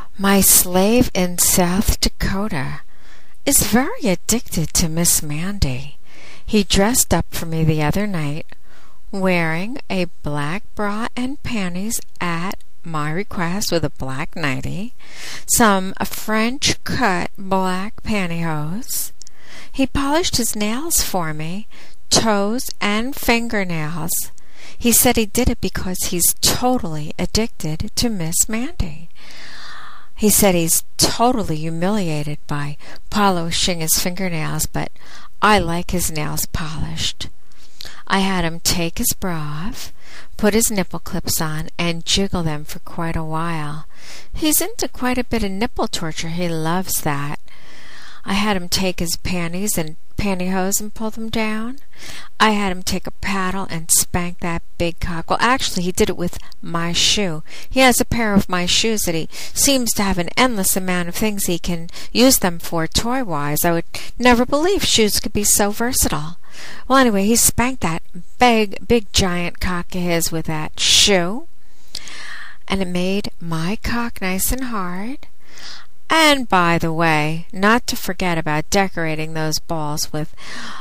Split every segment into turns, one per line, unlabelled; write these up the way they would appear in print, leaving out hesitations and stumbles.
My slave in South Dakota is very addicted to Miss Mandy. He dressed up for me the other night, wearing a black bra and panties at my request with a black nightie, some French-cut black pantyhose. He polished his nails for me, toes and fingernails. He said he did it because he's totally addicted to Miss Mandy. He said he's totally humiliated by polishing his fingernails, but I like his nails polished. I had him take his bra off, put his nipple clips on, and jiggle them for quite a while. He's into quite a bit of nipple torture. He loves that. I had him take his panties and pantyhose and pull them down. I had him take a paddle and spank that big cock. Well, actually, he did it with my shoe. He has a pair of my shoes that he seems to have an endless amount of things he can use them for toy-wise. I would never believe shoes could be so versatile. Well, anyway, he spanked that big giant cock of his with that shoe, and it made my cock nice and hard. And by the way, not to forget about decorating those balls with,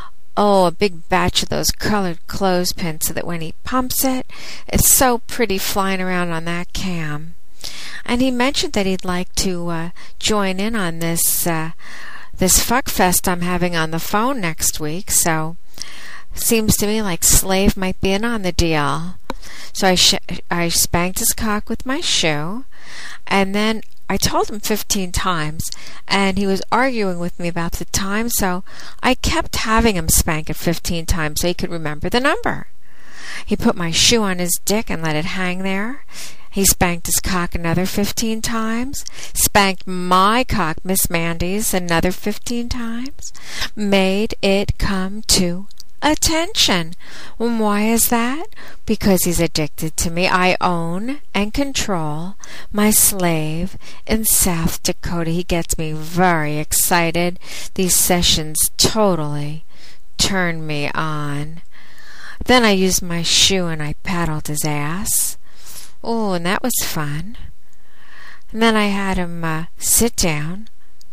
a big batch of those colored clothespins so that when he pumps it, it's so pretty flying around on that cam. And he mentioned that he'd like to join in on this fuck fest I'm having on the phone next week, so seems to me like Slave might be in on the deal. So I spanked his cock with my shoe, and then I told him 15 times, and he was arguing with me about the time, so I kept having him spank it 15 times so he could remember the number. He put my shoe on his dick and let it hang there. He spanked his cock another 15 times, spanked my cock, Miss Mandy's, another 15 times, made it come to attention. Why is that? Because he's addicted to me. I own and control my slave in South Dakota. He gets me very excited. These sessions totally turn me on. Then I used my shoe and I paddled his ass. Oh, and that was fun. And then I had him sit down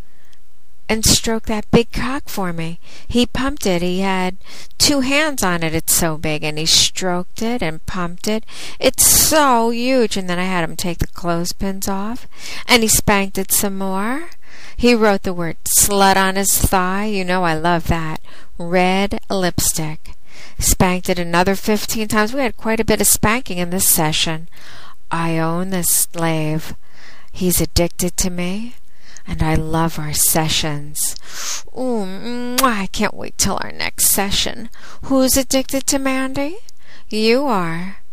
and stroke that big cock for me. He pumped it. He had 2 hands on it. It's so big. And he stroked it and pumped it. It's so huge. And then I had him take the clothespins off. And he spanked it some more. He wrote the word slut on his thigh. You know I love that. Red lipstick. Spanked it another 15 times. We had quite a bit of spanking in this session. I own this slave. He's addicted to me. And I love our sessions. Ooh, I can't wait till our next session. Who's addicted to Mandy? You are.